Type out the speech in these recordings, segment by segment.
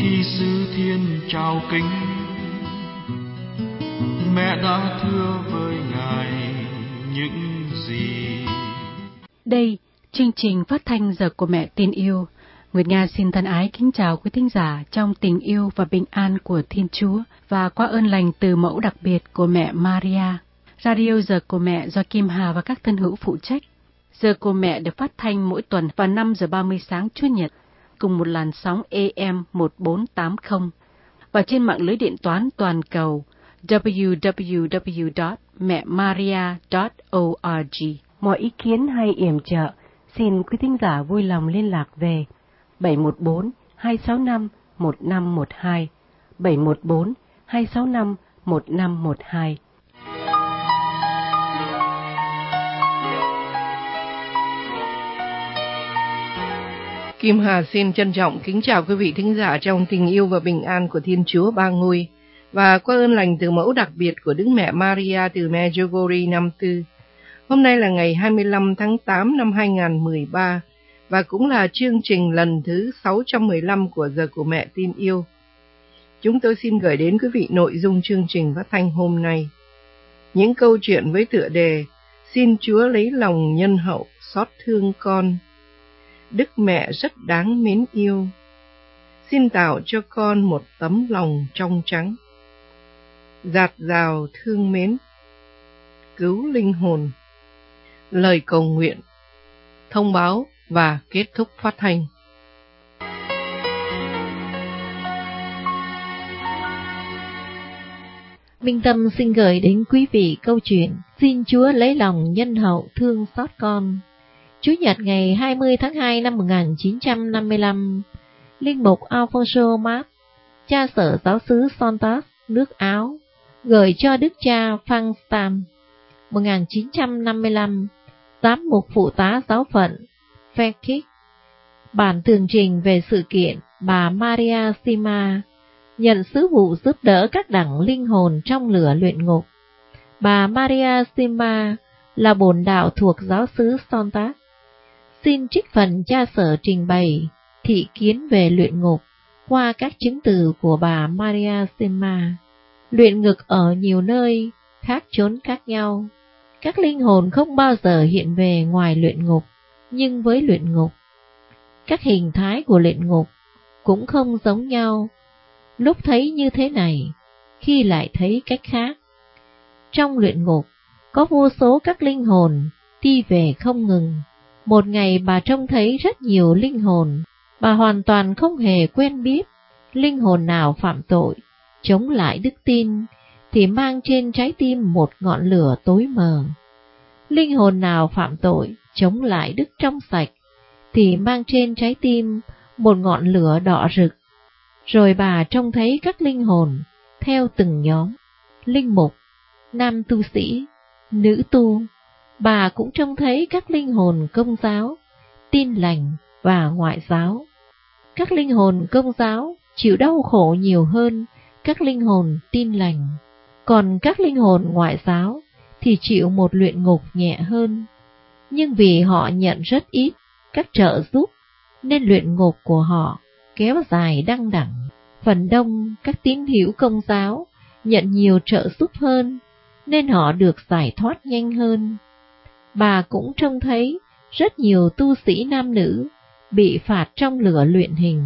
sư thiên chào kính, mẹ đã thưa với ngài những gì. Đây, chương trình phát thanh Giờ của Mẹ Tin Yêu. Nguyệt Nga xin thân ái kính chào quý thính giả trong tình yêu và bình an của Thiên Chúa và qua ơn lành từ mẫu đặc biệt của mẹ Maria. Radio Giờ của Mẹ do Kim Hà và các thân hữu phụ trách. Giờ của Mẹ được phát thanh mỗi tuần vào 5 giờ 30 sáng Chủ nhật, cùng một làn sóng AM 1480 và trên mạng lưới điện toán toàn cầu www.mẹmaria.org. Mọi ý kiến hay yểm trợ, xin quý thính giả vui lòng liên lạc về 714-265-1512, 714-265-1512. Kim Hà xin trân trọng kính chào quý vị thính giả trong tình yêu và bình an của Thiên Chúa Ba Ngôi và qua ơn lành từ mẫu đặc biệt của Đức Mẹ Maria từ Medjugorje năm Tư. Hôm nay là ngày 25 tháng 8 năm 2013 và cũng là chương trình lần thứ 615 của Giờ của Mẹ Tin Yêu. Chúng tôi xin gửi đến quý vị nội dung chương trình phát thanh hôm nay. Những câu chuyện với tựa đề Xin Chúa lấy lòng nhân hậu xót thương con. Đức Mẹ rất đáng mến yêu. Xin tạo cho con một tấm lòng trong trắng. Dạt dào thương mến. Cứu linh hồn. Lời cầu nguyện. Thông báo và kết thúc phát thanh. Minh Tâm xin gửi đến quý vị câu chuyện Xin Chúa lấy lòng nhân hậu thương xót con. Chủ nhật ngày 20 tháng 2 năm 1955, Linh mục Alfonso Mas, cha sở giáo xứ Sontas, nước Áo, gửi cho đức cha Frank Stam, 1955, giám mục phụ tá giáo phận Fekik, bản tường trình về sự kiện bà Maria Sima nhận sứ vụ giúp đỡ các đẳng linh hồn trong lửa luyện ngục. Bà Maria Sima là bổn đạo thuộc giáo xứ Sontas. Xin trích phần cha sở trình bày thị kiến về luyện ngục qua các chứng từ của bà Maria Sima. Luyện ngục ở nhiều nơi, khác chốn khác nhau. Các linh hồn không bao giờ hiện về ngoài luyện ngục, nhưng với luyện ngục, các hình thái của luyện ngục cũng không giống nhau. Lúc thấy như thế này, khi lại thấy cách khác. Trong luyện ngục, có vô số các linh hồn đi về không ngừng. Một ngày bà trông thấy rất nhiều linh hồn, bà hoàn toàn không hề quen biết. Linh hồn nào phạm tội, chống lại đức tin, thì mang trên trái tim một ngọn lửa tối mờ. Linh hồn nào phạm tội, chống lại đức trong sạch, thì mang trên trái tim một ngọn lửa đỏ rực. Rồi bà trông thấy các linh hồn theo từng nhóm: linh mục, nam tu sĩ, nữ tu. Bà cũng trông thấy các linh hồn Công giáo, Tin lành và Ngoại giáo. Các linh hồn Công giáo chịu đau khổ nhiều hơn các linh hồn Tin lành, còn các linh hồn Ngoại giáo thì chịu một luyện ngục nhẹ hơn. Nhưng vì họ nhận rất ít các trợ giúp nên luyện ngục của họ kéo dài đăng đẳng. Phần đông các tín hữu Công giáo nhận nhiều trợ giúp hơn nên họ được giải thoát nhanh hơn. Bà cũng trông thấy rất nhiều tu sĩ nam nữ bị phạt trong lửa luyện hình,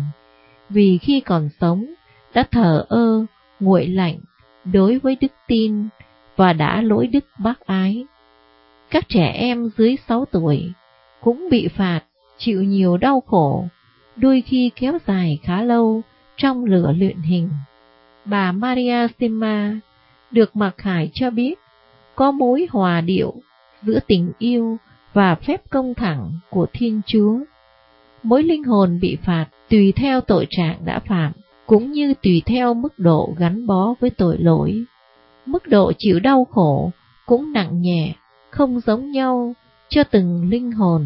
vì khi còn sống đã thờ ơ, nguội lạnh đối với đức tin và đã lỗi đức bác ái. Các trẻ em dưới 6 tuổi cũng bị phạt, chịu nhiều đau khổ, đôi khi kéo dài khá lâu trong lửa luyện hình. Bà Maria Sima được Mặc Khải cho biết có mối hòa điệu giữa tình yêu và phép công thẳng của Thiên Chúa. Mỗi linh hồn bị phạt tùy theo tội trạng đã phạm, cũng như tùy theo mức độ gắn bó với tội lỗi. Mức độ chịu đau khổ cũng nặng nhẹ, không giống nhau cho từng linh hồn.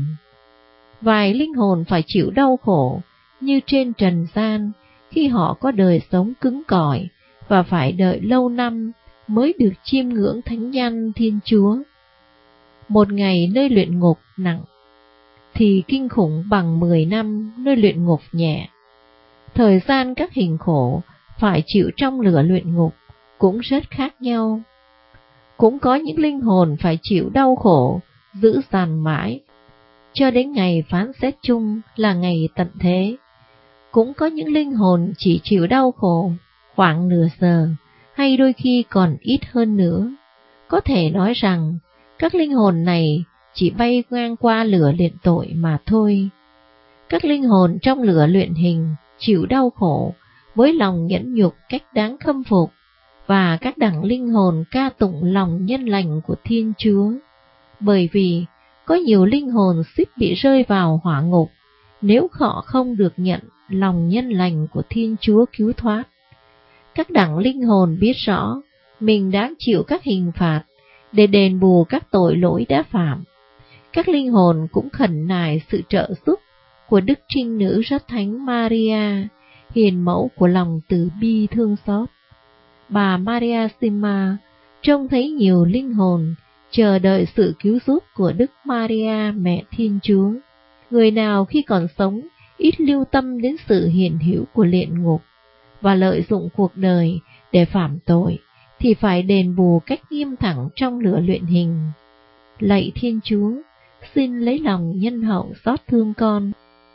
Vài linh hồn phải chịu đau khổ như trên trần gian khi họ có đời sống cứng cỏi và phải đợi lâu năm mới được chiêm ngưỡng thánh danh Thiên Chúa. Một ngày nơi luyện ngục nặng thì kinh khủng bằng 10 năm nơi luyện ngục nhẹ. Thời gian các hình khổ phải chịu trong lửa luyện ngục cũng rất khác nhau. Cũng có những linh hồn phải chịu đau khổ, giữ dằn mãi, cho đến ngày phán xét chung là ngày tận thế. Cũng có những linh hồn chỉ chịu đau khổ khoảng nửa giờ, hay đôi khi còn ít hơn nữa. Có thể nói rằng, các linh hồn này chỉ bay ngang qua lửa luyện tội mà thôi. Các linh hồn trong lửa luyện hình chịu đau khổ với lòng nhẫn nhục cách đáng khâm phục, và các đẳng linh hồn ca tụng lòng nhân lành của Thiên Chúa. Bởi vì có nhiều linh hồn suýt bị rơi vào hỏa ngục nếu họ không được nhận lòng nhân lành của Thiên Chúa cứu thoát. Các đẳng linh hồn biết rõ mình đáng chịu các hình phạt để đền bù các tội lỗi đã phạm. Các linh hồn cũng khẩn nài sự trợ giúp của Đức Trinh Nữ Rất Thánh Maria, hiền mẫu của lòng từ bi thương xót. Bà Maria Sima trông thấy nhiều linh hồn chờ đợi sự cứu giúp của Đức Maria Mẹ Thiên Chúa. Người nào khi còn sống ít lưu tâm đến sự hiện hữu của luyện ngục và lợi dụng cuộc đời để phạm tội, thì phải đền bù cách nghiêm thẳng trong lửa luyện hình. Lạy Thiên Chúa, xin lấy lòng nhân hậu xót thương con,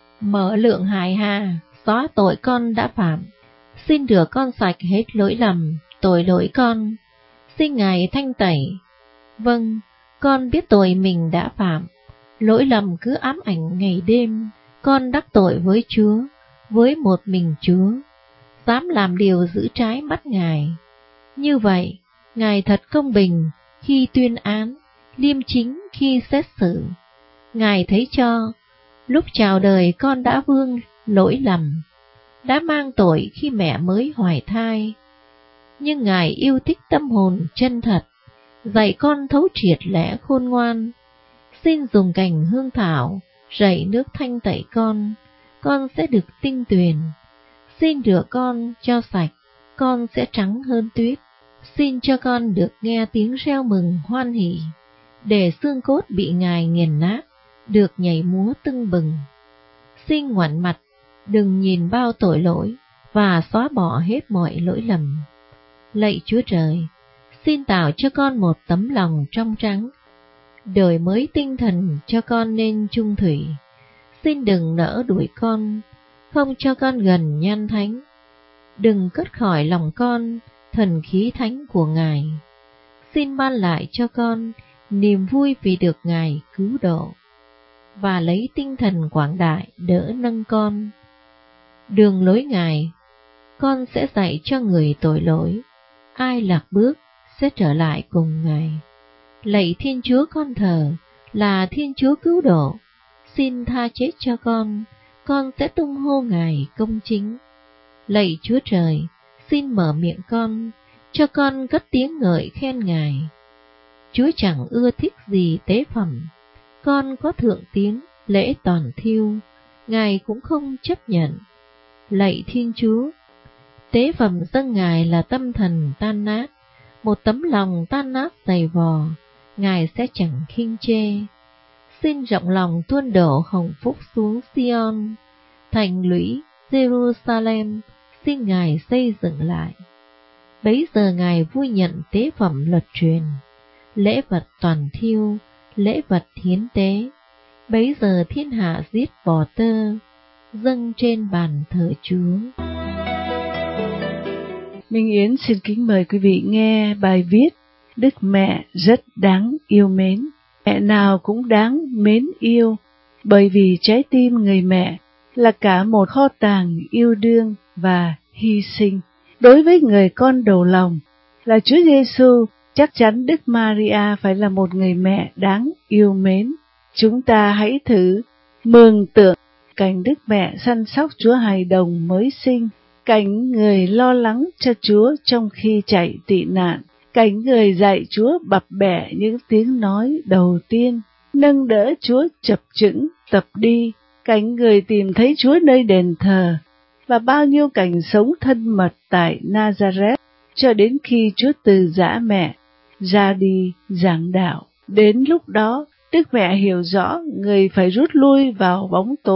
mở lượng hài hà, xóa tội con đã phạm. Xin rửa con sạch hết lỗi lầm, tội lỗi con. Xin Ngài thanh tẩy. Vâng, con biết tội mình đã phạm. Lỗi lầm cứ ám ảnh ngày đêm. Con đắc tội với Chúa, với một mình Chúa. Dám làm điều giữ trái mắt Ngài. Như vậy, Ngài thật công bình khi tuyên án, liêm chính khi xét xử. Ngài thấy cho, lúc chào đời con đã vương lỗi lầm, đã mang tội khi mẹ mới hoài thai. Nhưng Ngài yêu thích tâm hồn chân thật, dạy con thấu triệt lẽ khôn ngoan. Xin dùng cành hương thảo, rảy nước thanh tẩy con sẽ được tinh tuyền. Xin rửa con cho sạch, con sẽ trắng hơn tuyết. Xin cho con được nghe tiếng reo mừng hoan hỉ, để xương cốt bị Ngài nghiền nát, được nhảy múa tưng bừng. Xin ngoảnh mặt, đừng nhìn bao tội lỗi, và xóa bỏ hết mọi lỗi lầm. Lạy Chúa Trời, xin tạo cho con một tấm lòng trong trắng, đổi mới tinh thần cho con nên trung thủy. Xin đừng nỡ đuổi con, không cho con gần nhan thánh. Đừng cất khỏi lòng con thần khí thánh của Ngài. Xin ban lại cho con niềm vui vì được Ngài cứu độ, và lấy tinh thần quảng đại đỡ nâng con. Đường lối Ngài, con sẽ dạy cho người tội lỗi. Ai lạc bước sẽ trở lại cùng Ngài. Lạy Thiên Chúa con thờ là Thiên Chúa cứu độ. Xin tha chết cho con sẽ tung hô Ngài công chính. Lạy Chúa Trời, xin mở miệng con, cho con cất tiếng ngợi khen Ngài. Chúa chẳng ưa thích gì tế phẩm, con có thượng tiến, lễ toàn thiêu, Ngài cũng không chấp nhận. Lạy Thiên Chúa, tế phẩm dâng Ngài là tâm thần tan nát, một tấm lòng tan nát dày vò, Ngài sẽ chẳng khinh chê. Xin rộng lòng tuôn đổ hồng phúc xuống Sion, thành lũy Jerusalem, xin Ngài xây dựng lại. Bấy giờ Ngài vui nhận tế phẩm luật truyền, lễ vật toàn thiêu, lễ vật hiến tế. Bấy giờ thiên hạ giết bò tơ, dâng trên bàn thờ Chúa. Minh Yến xin kính mời quý vị nghe bài viết Đức Mẹ rất đáng yêu mến. Mẹ nào cũng đáng mến yêu, bởi vì trái tim người mẹ là cả một kho tàng yêu đương và hy sinh. Đối với người con đầu lòng là Chúa Giêsu, chắc chắn Đức Maria phải là một người mẹ đáng yêu mến. Chúng ta hãy thử mường tượng cảnh Đức Mẹ săn sóc Chúa hài đồng mới sinh, cảnh người lo lắng cho Chúa trong khi chạy tị nạn, cảnh người dạy Chúa bập bẹ những tiếng nói đầu tiên, nâng đỡ Chúa chập chững tập đi, cảnh người tìm thấy Chúa nơi đền thờ, và bao nhiêu cảnh sống thân mật tại Nazareth, cho đến khi Chúa từ giã mẹ ra đi giảng đạo. Đến lúc đó, Đức Mẹ hiểu rõ người phải rút lui vào bóng tối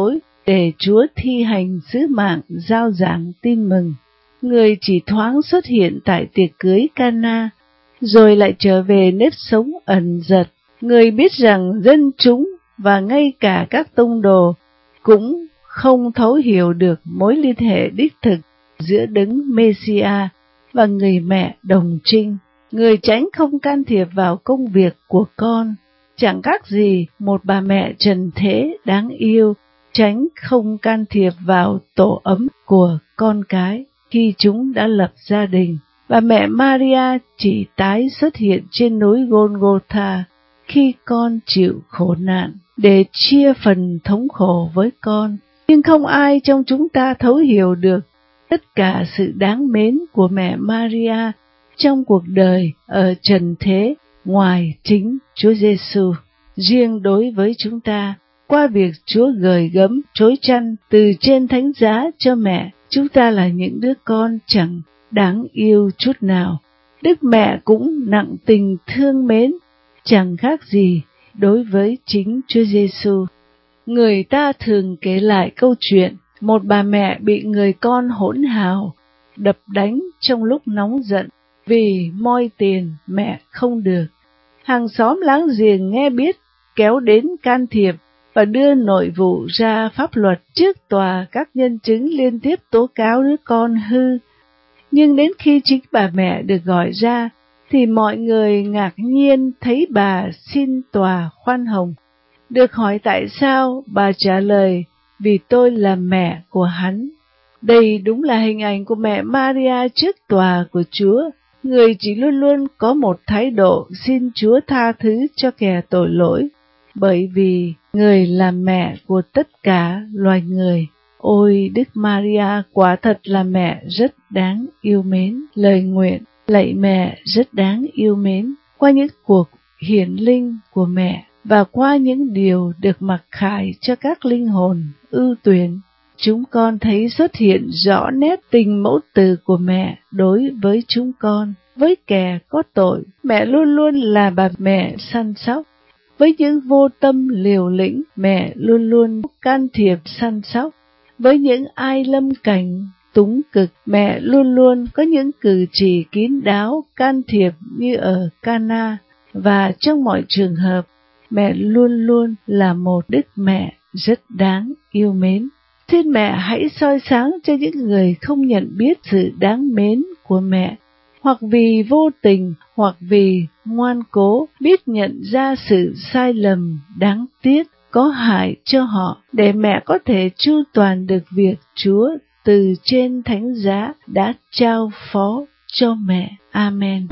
để Chúa thi hành sứ mạng rao giảng tin mừng. Người chỉ thoáng xuất hiện tại tiệc cưới Cana, rồi lại trở về nếp sống ẩn dật. Người biết rằng dân chúng và ngay cả các tông đồ cũng không thấu hiểu được mối liên hệ đích thực giữa đấng Mêsia và người mẹ đồng trinh. Người tránh không can thiệp vào công việc của con, chẳng khác gì một bà mẹ trần thế đáng yêu tránh không can thiệp vào tổ ấm của con cái khi chúng đã lập gia đình. Và mẹ Maria chỉ tái xuất hiện trên núi Golgotha khi con chịu khổ nạn để chia phần thống khổ với con. Nhưng không ai trong chúng ta thấu hiểu được tất cả sự đáng mến của mẹ Maria trong cuộc đời ở trần thế ngoài chính Chúa Giêsu. Riêng đối với chúng ta, qua việc Chúa gửi gắm trối chăn từ trên thánh giá cho mẹ, chúng ta là những đứa con chẳng đáng yêu chút nào. Đức mẹ cũng nặng tình thương mến, chẳng khác gì đối với chính Chúa Giêsu. Người ta thường kể lại câu chuyện một bà mẹ bị người con hỗn hào đập đánh trong lúc nóng giận vì moi tiền mẹ không được. Hàng xóm láng giềng nghe biết kéo đến can thiệp và đưa nội vụ ra pháp luật. Trước tòa, các nhân chứng liên tiếp tố cáo đứa con hư. Nhưng đến khi chính bà mẹ được gọi ra, thì mọi người ngạc nhiên thấy bà xin tòa khoan hồng. Được hỏi tại sao, bà trả lời, vì tôi là mẹ của hắn. Đây đúng là hình ảnh của mẹ Maria trước tòa của Chúa. Người chỉ luôn luôn có một thái độ xin Chúa tha thứ cho kẻ tội lỗi, bởi vì người là mẹ của tất cả loài người. Ôi, Đức Maria quả thật là mẹ rất đáng yêu mến. Lời nguyện lạy mẹ rất đáng yêu mến. Qua những cuộc hiển linh của mẹ và qua những điều được mặc khải cho các linh hồn ưu tuyển, chúng con thấy xuất hiện rõ nét tình mẫu tử của mẹ đối với chúng con. Với kẻ có tội, mẹ luôn luôn là bà mẹ săn sóc. Với những vô tâm liều lĩnh, mẹ luôn luôn can thiệp săn sóc. Với những ai lâm cảnh túng cực, mẹ luôn luôn có những cử chỉ kín đáo can thiệp như ở Cana. Và trong mọi trường hợp, mẹ luôn luôn là một đức mẹ rất đáng yêu mến. Xin mẹ hãy soi sáng cho những người không nhận biết sự đáng mến của mẹ, hoặc vì vô tình, hoặc vì ngoan cố, biết nhận ra sự sai lầm đáng tiếc có hại cho họ, để mẹ có thể chu toàn được việc Chúa từ trên thánh giá đã trao phó cho mẹ. Amen.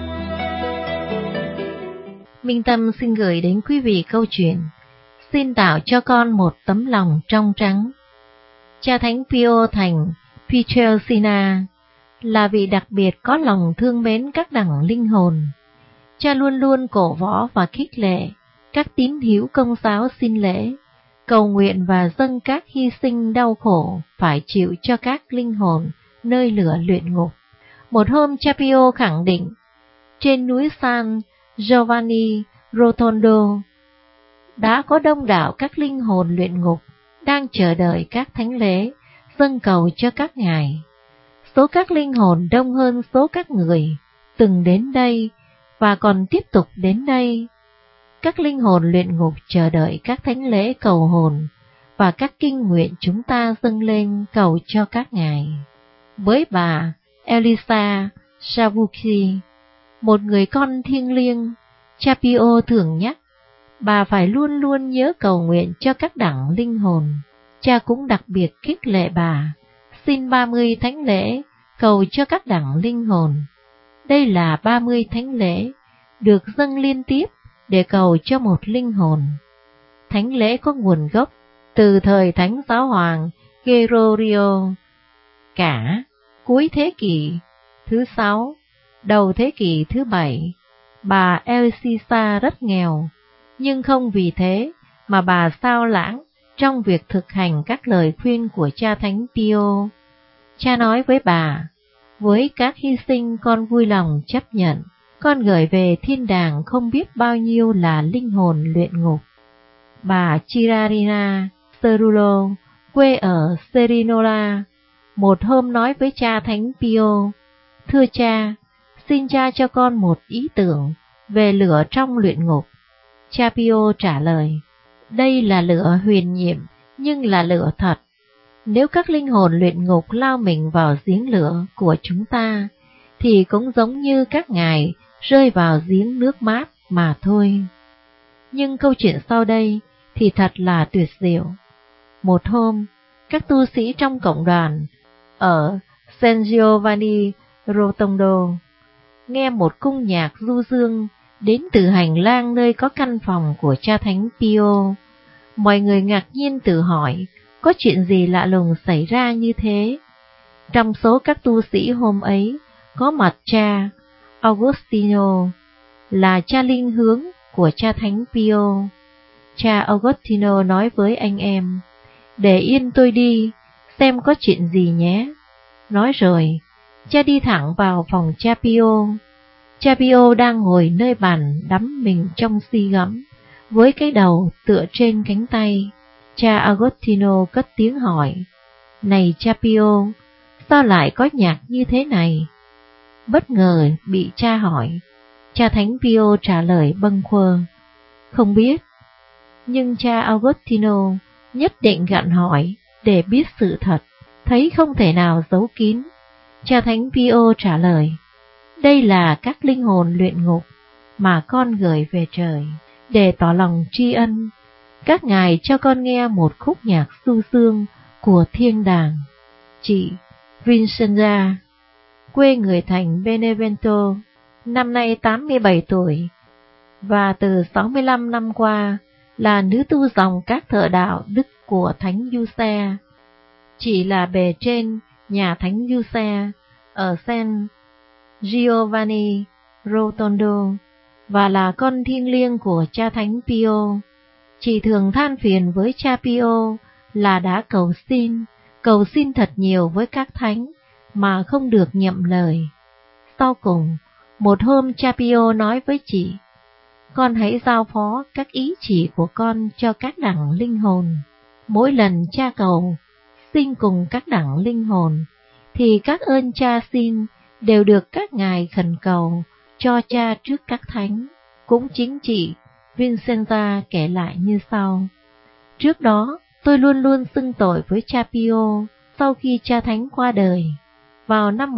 Minh Tâm xin gửi đến quý vị câu chuyện Xin tạo cho con một tấm lòng trong trắng. Cha Thánh Pio thành Pietrelcina là vị đặc biệt có lòng thương mến các đẳng linh hồn. Cha luôn luôn cổ võ và khích lệ các tín hữu công giáo xin lễ, cầu nguyện và dâng các hy sinh đau khổ phải chịu cho các linh hồn nơi lửa luyện ngục. Một hôm cha Pio khẳng định, trên núi San Giovanni Rotondo đã có đông đảo các linh hồn luyện ngục đang chờ đợi các thánh lễ dâng cầu cho các ngài. Số các linh hồn đông hơn số các người từng đến đây và còn tiếp tục đến đây. Các linh hồn luyện ngục chờ đợi các thánh lễ cầu hồn và các kinh nguyện chúng ta dâng lên cầu cho các ngài. Với bà Elisa Savuki, một người con thiêng liêng, cha Pio thường nhắc, bà phải luôn luôn nhớ cầu nguyện cho các đẳng linh hồn. Cha cũng đặc biệt khích lệ bà, xin 30 thánh lễ cầu cho các đẳng linh hồn. Đây là 30 thánh lễ được dâng liên tiếp để cầu cho một linh hồn. Thánh lễ có nguồn gốc từ thời Thánh Giáo Hoàng Gregorio, cả cuối thế kỷ thứ 6, đầu thế kỷ thứ 7. Bà Elisa rất nghèo, nhưng không vì thế mà bà sao lãng trong việc thực hành các lời khuyên của cha Thánh Pio. Cha nói với bà, với các hy sinh con vui lòng chấp nhận, con gửi về thiên đàng không biết bao nhiêu là linh hồn luyện ngục. Bà Chirarina Cerulo quê ở Serinola, một hôm nói với cha Thánh Pio: "Thưa cha, xin cha cho con một ý tưởng về lửa trong luyện ngục." Cha Pio trả lời: "Đây là lửa huyền nhiệm, nhưng là lửa thật. Nếu các linh hồn luyện ngục lao mình vào giếng lửa của chúng ta, thì cũng giống như các ngài rơi vào giếng nước mát mà thôi." Nhưng câu chuyện sau đây thì thật là tuyệt diệu. Một hôm, các tu sĩ trong cộng đoàn ở San Giovanni Rotondo nghe một cung nhạc du dương đến từ hành lang nơi có căn phòng của cha Thánh Pio. Mọi người ngạc nhiên tự hỏi có chuyện gì lạ lùng xảy ra như thế. Trong số các tu sĩ hôm ấy có mặt cha Agostino, là cha linh hướng của cha Thánh Pio. Cha Agostino nói với anh em: "Để yên tôi đi, xem có chuyện gì nhé." Nói rồi, cha đi thẳng vào phòng cha Pio. Cha Pio đang ngồi nơi bàn đắm mình trong si gẫm, với cái đầu tựa trên cánh tay. Cha Agostino cất tiếng hỏi: "Này cha Pio, sao lại có nhạc như thế này?" Bất ngờ bị cha hỏi, cha Thánh Pio trả lời bâng quơ: "Không biết." Nhưng cha Agostino nhất định gặn hỏi để biết sự thật, thấy không thể nào giấu kín. Cha Thánh Pio trả lời: "Đây là các linh hồn luyện ngục mà con gửi về trời. Để tỏ lòng tri ân, các ngài cho con nghe một khúc nhạc du dương của thiên đàng." Chị Vincenza, quê người thành Benevento, năm nay 87 tuổi, và từ 65 năm qua là nữ tu dòng các thợ đạo đức của Thánh Giuse. Chị là bề trên nhà Thánh Giuse ở San Giovanni Rotondo và là con thiêng liêng của cha Thánh Pio. Chị thường than phiền với cha Pio là đã cầu xin thật nhiều với các thánh mà không được nhậm lời. Sau cùng, một hôm cha Pio nói với chị: "Con hãy giao phó các ý chỉ của con cho các đẳng linh hồn. Mỗi lần cha cầu xin cùng các đẳng linh hồn, thì các ơn cha xin đều được các ngài khẩn cầu cho cha trước các thánh." Cũng chính chị Vincenza kể lại như sau: "Trước đó, tôi luôn luôn xưng tội với cha Pio. Sau khi cha thánh qua đời, vào năm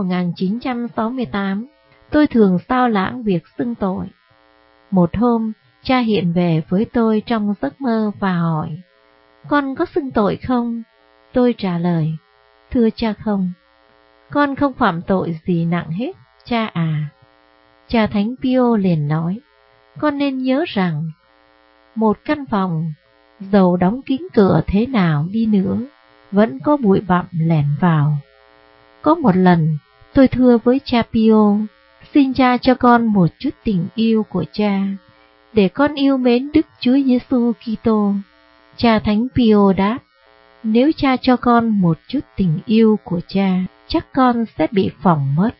1968, tôi thường sao lãng việc xưng tội. Một hôm, cha hiện về với tôi trong giấc mơ và hỏi: 'Con có xưng tội không?' Tôi trả lời: 'Thưa cha không. Con không phạm tội gì nặng hết, cha à.' Cha Thánh Pio liền nói: 'Con nên nhớ rằng, một căn phòng, dầu đóng kín cửa thế nào đi nữa, vẫn có bụi bặm lẻn vào. Có một lần, tôi thưa với cha Pio, xin cha cho con một chút tình yêu của cha, để con yêu mến Đức Chúa Giêsu Kitô. Cha Thánh Pio đáp: nếu cha cho con một chút tình yêu của cha, chắc con sẽ bị phỏng mất.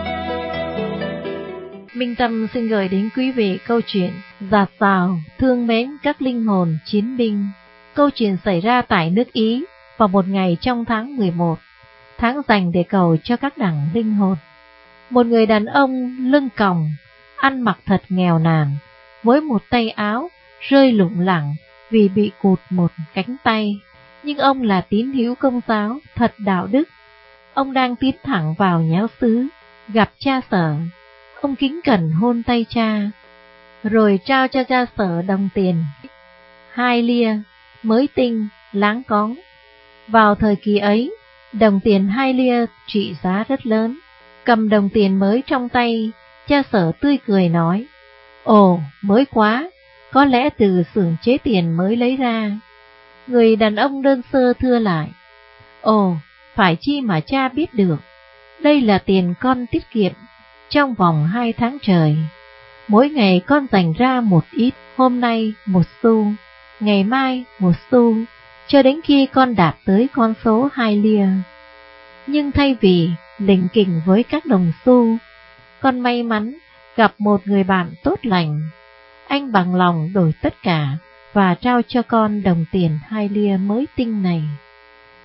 Minh Tâm xin gửi đến quý vị câu chuyện Giạt Rào thương mến các linh hồn chiến binh. Câu chuyện xảy ra tại nước Ý vào một ngày trong tháng 11, tháng dành để cầu cho các đẳng linh hồn. Một người đàn ông lưng còng, ăn mặc thật nghèo nàn, với một tay áo rơi lủng lẳng vì bị cụt một cánh tay. Nhưng ông là tín hữu Công giáo thật đạo đức. Ông đang tiến thẳng vào nháo xứ, gặp cha Sở. Ông kính cẩn hôn tay cha, rồi trao cho cha Sở đồng tiền 2 lia, mới tinh, láng cóng. Vào thời kỳ ấy, đồng tiền 2 lia trị giá rất lớn. Cầm đồng tiền mới trong tay, cha Sở tươi cười nói: ồ, mới quá, có lẽ từ xưởng chế tiền mới lấy ra. Người đàn ông đơn sơ thưa lại: ồ, phải chi mà cha biết được, đây là tiền con tiết kiệm trong vòng 2 tháng trời. Mỗi ngày con dành ra một ít, hôm nay 1 xu, ngày mai 1 xu, cho đến khi con đạt tới con số 2 lia. Nhưng thay vì lỉnh kỉnh với các đồng xu, con may mắn gặp một người bạn tốt lành. Anh bằng lòng đổi tất cả và trao cho con đồng tiền 2 lia mới tinh này.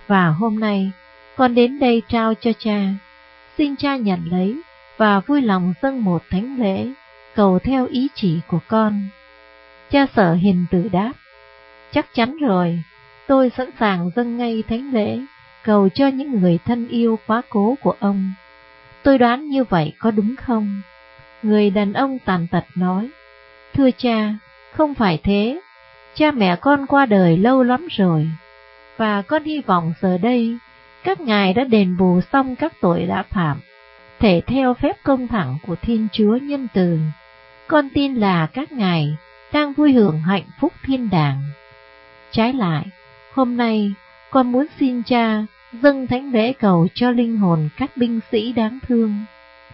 và hôm nay con đến đây trao cho cha. Xin cha nhận lấy và vui lòng dâng một thánh lễ, cầu theo ý chỉ của con. Cha Sở Hiền Từ đáp: Chắc chắn rồi, tôi sẵn sàng dâng ngay thánh lễ, cầu cho những người thân yêu quá cố của ông. Tôi đoán như vậy có đúng không? Người đàn ông tàn tật nói: Thưa cha, không phải thế. Cha mẹ con qua đời lâu lắm rồi, và con hy vọng giờ đây các ngài đã đền bù xong các tội đã phạm, thể theo phép công thẳng của Thiên Chúa nhân từ. Con tin là các ngài đang vui hưởng hạnh phúc thiên đàng. Trái lại, hôm nay con muốn xin cha dâng thánh lễ cầu cho linh hồn các binh sĩ đáng thương,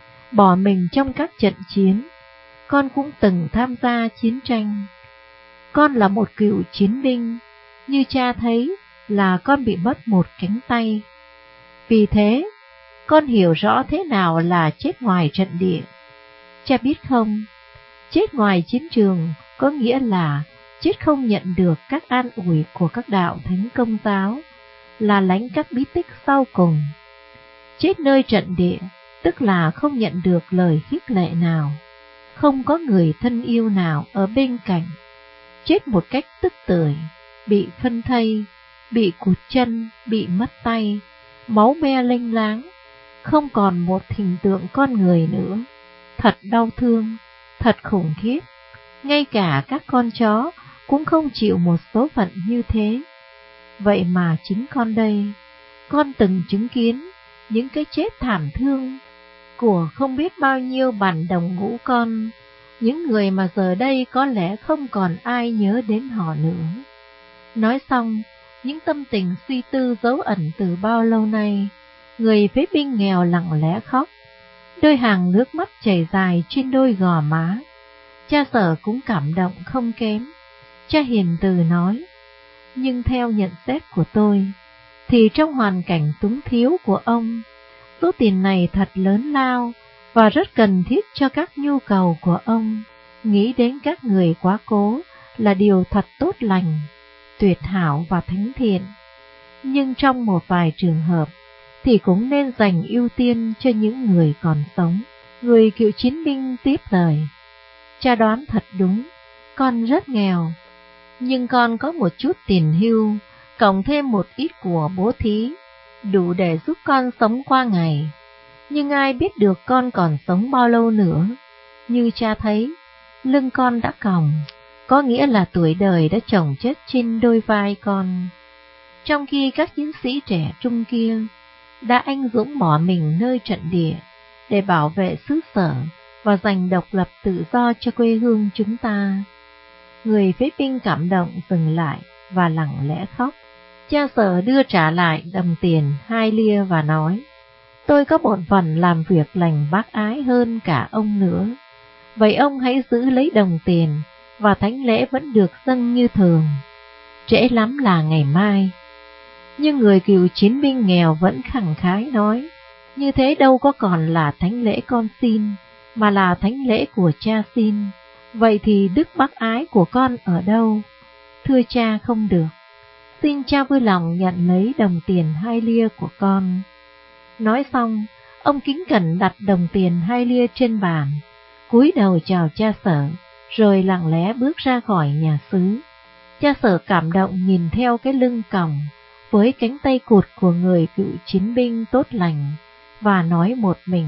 bỏ mình trong các trận chiến. Con cũng từng tham gia chiến tranh. Con là một cựu chiến binh, như cha thấy là con bị mất một cánh tay. Vì thế, con hiểu rõ thế nào là chết ngoài trận địa. Cha biết không, chết ngoài chiến trường có nghĩa là chết không nhận được các an ủi của các đạo thánh Công giáo, là lãnh các bí tích sau cùng. Chết nơi trận địa tức là không nhận được lời khích lệ nào, không có người thân yêu nào ở bên cạnh. Chết một cách tức tưởi, bị phân thây, bị cụt chân, bị mất tay, máu me lênh láng, không còn một hình tượng con người nữa. Thật đau thương, thật khủng khiếp. Ngay cả các con chó cũng không chịu một số phận như thế. Vậy mà chính con đây, con từng chứng kiến những cái chết thảm thương của không biết bao nhiêu bạn đồng ngũ con, những người mà giờ đây có lẽ không còn ai nhớ đến họ nữa. Nói xong, những tâm tình suy tư dấu ẩn từ bao lâu nay, người phế binh nghèo lặng lẽ khóc, đôi hàng nước mắt chảy dài trên đôi gò má. Cha Sở cũng cảm động không kém. Cha Hiền Từ nói: Nhưng theo nhận xét của tôi, thì trong hoàn cảnh túng thiếu của ông, số tiền này thật lớn lao và rất cần thiết cho các nhu cầu của ông. Nghĩ đến các người quá cố là điều thật tốt lành, tuyệt hảo và thánh thiện. Nhưng trong một vài trường hợp thì cũng nên dành ưu tiên cho những người còn sống. Người cựu chiến binh tiếp lời: Cha đoán thật đúng, con rất nghèo, nhưng con có một chút tiền hưu, cộng thêm một ít của bố thí, đủ để giúp con sống qua ngày. Nhưng ai biết được con còn sống bao lâu nữa. Như cha thấy, lưng con đã còng, có nghĩa là tuổi đời đã chồng chất trên đôi vai con. Trong khi các chiến sĩ trẻ trung kia đã anh dũng bỏ mình nơi trận địa để bảo vệ xứ sở và giành độc lập tự do cho quê hương chúng ta. Người phế binh cảm động dừng lại và lặng lẽ khóc. Cha Sở đưa trả lại đồng tiền 2 lia và nói: Tôi có bổn phận làm việc lành bác ái hơn cả ông nữa. Vậy ông hãy giữ lấy đồng tiền và thánh lễ vẫn được dâng như thường. Trễ lắm là ngày mai. Nhưng người cựu chiến binh nghèo vẫn khẳng khái nói: Như thế đâu có còn là thánh lễ con xin, mà là thánh lễ của cha xin. Vậy thì đức bác ái của con ở đâu? Thưa cha, không được. Xin cha vui lòng nhận lấy đồng tiền 2 lia của con. Nói xong, ông kính cẩn đặt đồng tiền 2 lia trên bàn, cúi đầu chào cha Sở, rồi lặng lẽ bước ra khỏi nhà xứ. Cha Sở cảm động nhìn theo cái lưng còng với cánh tay cụt của người cựu chiến binh tốt lành, và nói một mình: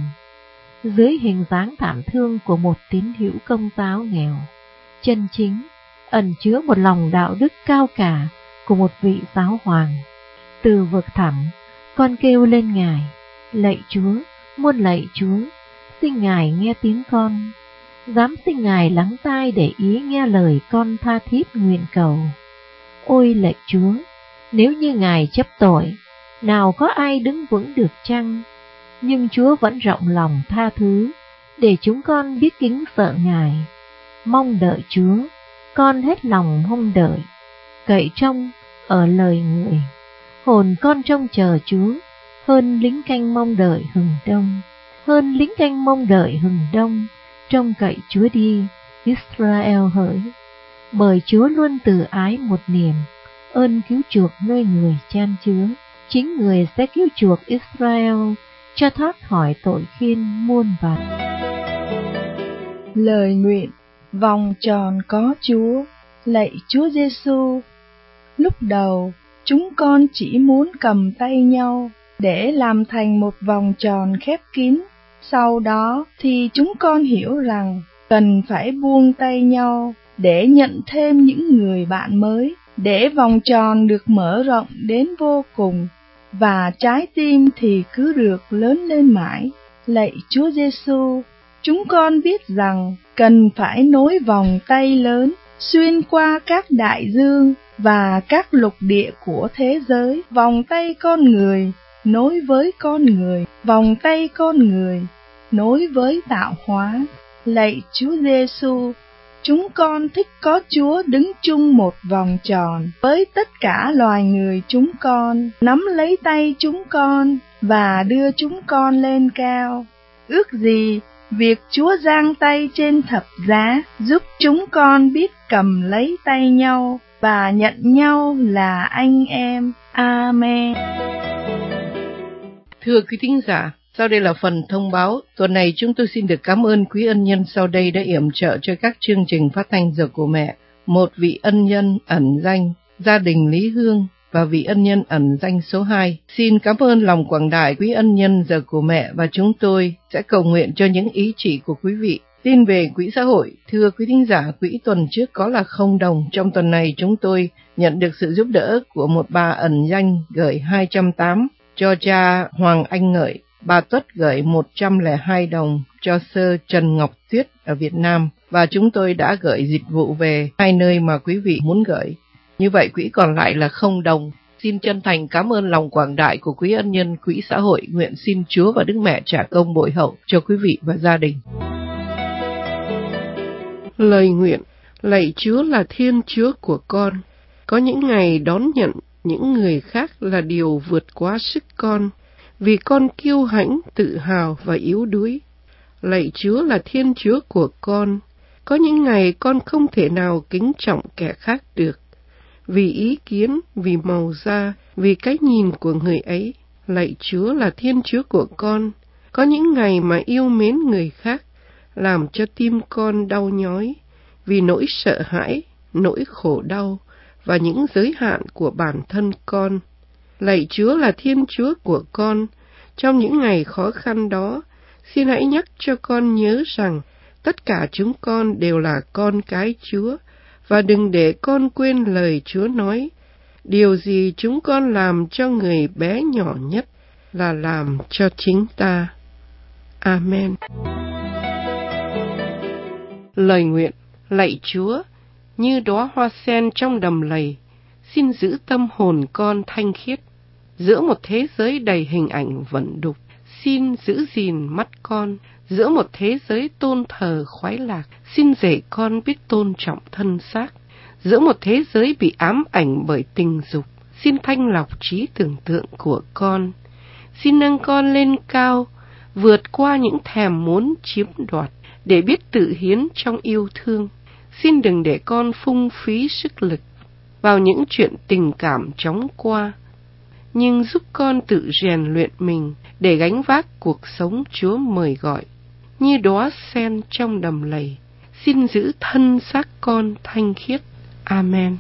Dưới hình dáng thảm thương của một tín hữu Công giáo nghèo, chân chính ẩn chứa một lòng đạo đức cao cả của một vị giáo hoàng. Từ vực thẳm, con kêu lên Ngài: Lạy Chúa, muôn lạy Chúa, xin Ngài nghe tiếng con. Dám xin Ngài lắng tai để ý nghe lời con tha thiết nguyện cầu. Ôi lạy Chúa, nếu như Ngài chấp tội, nào có ai đứng vững được chăng? Nhưng Chúa vẫn rộng lòng tha thứ, để chúng con biết kính sợ Ngài. Mong đợi Chúa, con hết lòng mong đợi, cậy trông ở lời người. Hồn con trông chờ Chúa, hơn lính canh mong đợi hừng đông. Hơn lính canh mong đợi hừng đông, trông cậy Chúa đi, Israel hỡi. Bởi Chúa luôn từ ái một niềm, ơn cứu chuộc nơi người chan chứa. chính Người sẽ cứu chuộc Israel cho thoát khỏi tội khiên muôn vàn. Lời nguyện vòng tròn có Chúa. Lạy Chúa Giêsu, lúc đầu chúng con chỉ muốn cầm tay nhau để làm thành một vòng tròn khép kín. Sau đó thì chúng con hiểu rằng cần phải buông tay nhau để nhận thêm những người bạn mới, để vòng tròn được mở rộng đến vô cùng và trái tim thì cứ được lớn lên mãi. Lạy Chúa Giêsu, chúng con biết rằng cần phải nối vòng tay lớn xuyên qua các đại dương và các lục địa của thế giới. Vòng tay con người nối với con người, vòng tay con người nối với tạo hóa. Lạy Chúa Giêsu, chúng con thích có Chúa đứng chung một vòng tròn với tất cả loài người chúng con, nắm lấy tay chúng con và đưa chúng con lên cao. Ước gì việc Chúa giang tay trên thập giá giúp chúng con biết cầm lấy tay nhau và nhận nhau là anh em. Amen. Thưa quý thính giả, sau đây là phần thông báo. Tuần này chúng tôi xin được cảm ơn quý ân nhân sau đây đã yểm trợ cho các chương trình phát thanh Giờ của Mẹ. Một vị ân nhân ẩn danh, gia đình Lý Hương, và vị ân nhân ẩn danh số 2. Xin cảm ơn lòng quảng đại quý ân nhân Giờ của Mẹ, và chúng tôi sẽ cầu nguyện cho những ý chỉ của quý vị. Tin về quỹ xã hội. Thưa quý thính giả, quỹ tuần trước có là 0 đồng. Trong tuần này chúng tôi nhận được sự giúp đỡ của một bà ẩn danh gửi 280 cho cha Hoàng Anh Ngợi. Bà Tuất gửi 102 đồng cho sơ Trần Ngọc Tuyết ở Việt Nam, và chúng tôi đã gửi dịch vụ về 2 nơi mà quý vị muốn gửi. Như vậy quỹ còn lại là 0 đồng. Xin chân thành cảm ơn lòng quảng đại của quý ân nhân quỹ xã hội. Nguyện xin Chúa và Đức Mẹ trả công bội hậu cho quý vị và gia đình. Lời nguyện. Lạy Chúa là Thiên Chúa của con. Có những ngày đón nhận những người khác là điều vượt quá sức con, vì con kiêu hãnh, tự hào và yếu đuối. Lạy Chúa là Thiên Chúa của con. Có những ngày con không thể nào kính trọng kẻ khác được, vì ý kiến, vì màu da, vì cái nhìn của người ấy. Lạy Chúa là Thiên Chúa của con. Có những ngày mà yêu mến người khác, làm cho tim con đau nhói, vì nỗi sợ hãi, nỗi khổ đau và những giới hạn của bản thân con. Lạy Chúa là Thiên Chúa của con. Trong những ngày khó khăn đó, xin hãy nhắc cho con nhớ rằng tất cả chúng con đều là con cái Chúa, và đừng để con quên lời Chúa nói: điều gì chúng con làm cho người bé nhỏ nhất là làm cho chính ta. Amen. Lời nguyện. Lạy Chúa, như đóa hoa sen trong đầm lầy, xin giữ tâm hồn con thanh khiết. Giữa một thế giới đầy hình ảnh vẩn đục, xin giữ gìn mắt con. Giữa một thế giới tôn thờ khoái lạc, xin dạy con biết tôn trọng thân xác. Giữa một thế giới bị ám ảnh bởi tình dục, xin thanh lọc trí tưởng tượng của con. Xin nâng con lên cao, vượt qua những thèm muốn chiếm đoạt, để biết tự hiến trong yêu thương. Xin đừng để con phung phí sức lực vào những chuyện tình cảm chóng qua, nhưng giúp con tự rèn luyện mình để gánh vác cuộc sống Chúa mời gọi. Như đóa sen trong đầm lầy, xin giữ thân xác con thanh khiết. Amen.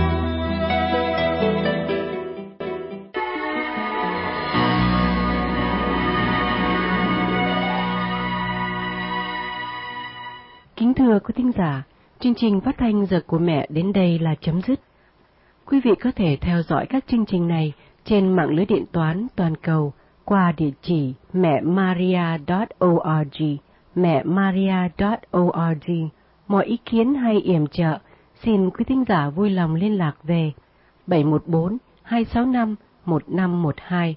Kính thưa quý thính giả, chương trình phát thanh Giờ của Mẹ đến đây là chấm dứt. Quý vị có thể theo dõi các chương trình này trên mạng lưới điện toán toàn cầu qua địa chỉ mẹmaria.org, mẹmaria.org. Mọi ý kiến hay yểm trợ, xin quý thính giả vui lòng liên lạc về 714-265-1512,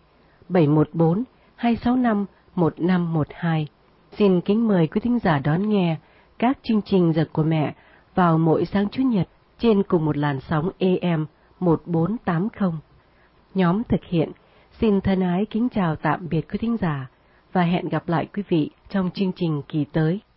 714-265-1512. Xin kính mời quý thính giả đón nghe các chương trình Giờ của Mẹ vào mỗi sáng Chủ nhật trên cùng một làn sóng AM 1480. Nhóm thực hiện xin thân ái kính chào tạm biệt quý thính giả và hẹn gặp lại quý vị trong chương trình kỳ tới.